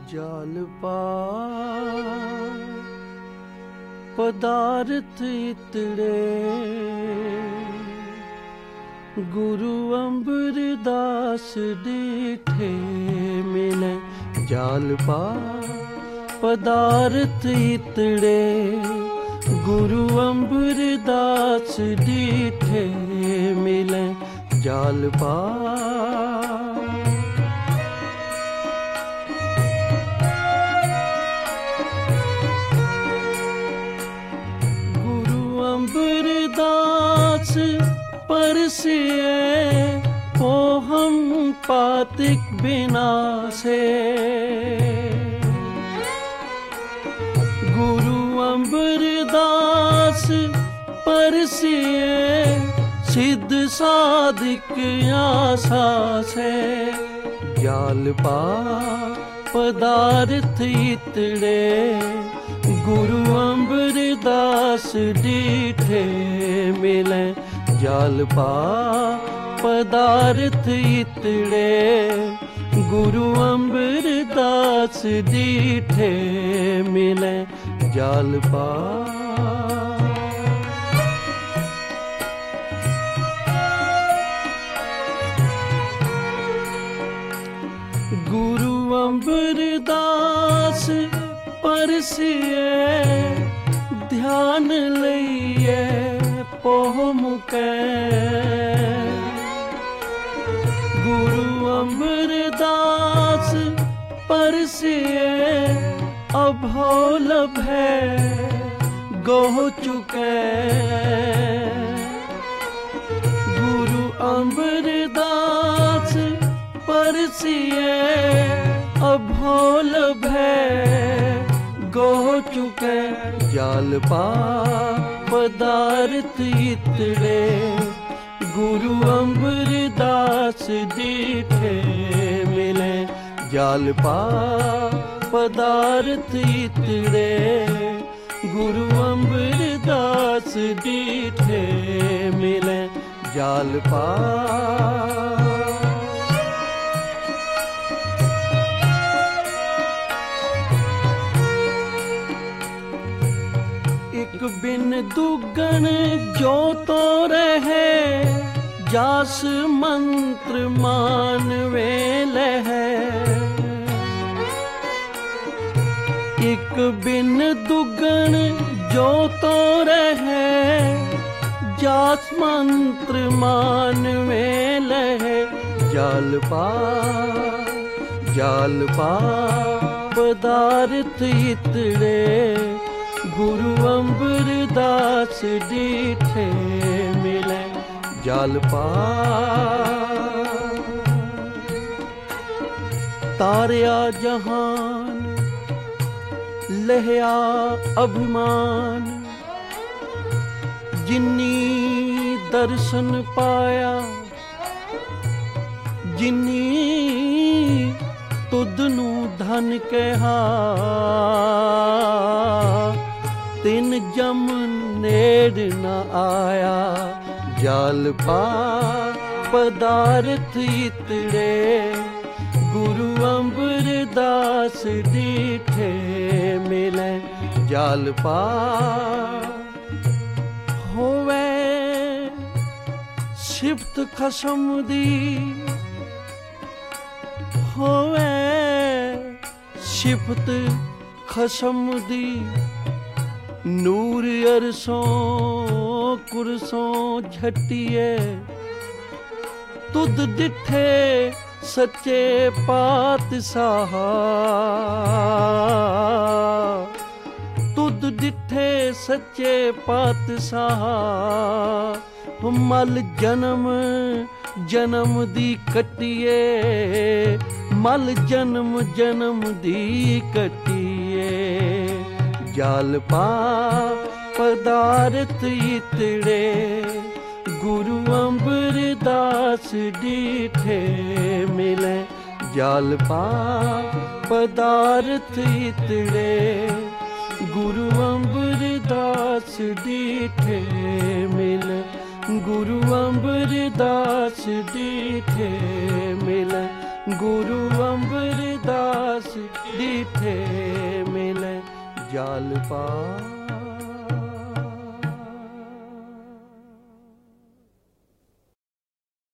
जाल पार पदार्थ इतड़े गुरु अमरदास डिठे मिले। जाल पार पदार्थ इतड़े गुरु अमरदास डिठे मिले। जाल पार अमरदास परसिए पोहम पातिक विनाशे। गुरु अमरदास परसिए सिद्ध साधिक आशा से। जाल पार पदार्थ इतड़े गुरु अमरदास डिठे मिले। जाल पार पदार्थ इतड़े गुरु अमरदास डिठे मिले। जाल पार गुरु अमरदास परसिए ध्यान लइए पोह मुकै। गुरु अमरदास परसिए अभोल भय गोह चुकै। गुरु अमरदास परसिए अभोल भय गोह चुके। जाल पार पदार्थ इतड़े गुरु अमरदास डिठे मिले। जाल पार पदार्थ इतड़े गुरु अमरदास डिठे मिले। जाल पार एक बिन दुगन जो तो रहे जास मंत्र मानवे लहै। एक बिन दुगन जो तो रहे जास मंत्र मानवे लहै। जाल पार पदार्थ इतड़े गुरु अमरदास डिठे मिले। जाल पार तारया जहान लहया अभिमान। जिन्नी दर्शन पाया जिन्नी तुदनू धन कहा। तिन जम नेड़ न आया। जाल पार पदार्थ इतड़े गुरु अमरदास डिठे मिले। जाल पार होवे सिफत खसम दी होवे सिफत खसम दी। नूर अरसों कुरसों झटिए तुद डिठे सच्चे पातशाह। तुद डिठे सच्चे पातशाह। मल जन्म जन्म दी कटिए मल जन्म जन्म दी कटिए। जाल पार पदार्थ इतड़े गुरु अमरदास डिठे मिले। जाल पार पदार्थ इतड़े गुरु अमरदास डिठे मिले। गुरु अमरदास डिठे मिले। गुरु अमरदास जिस डिठे मिले जाल पा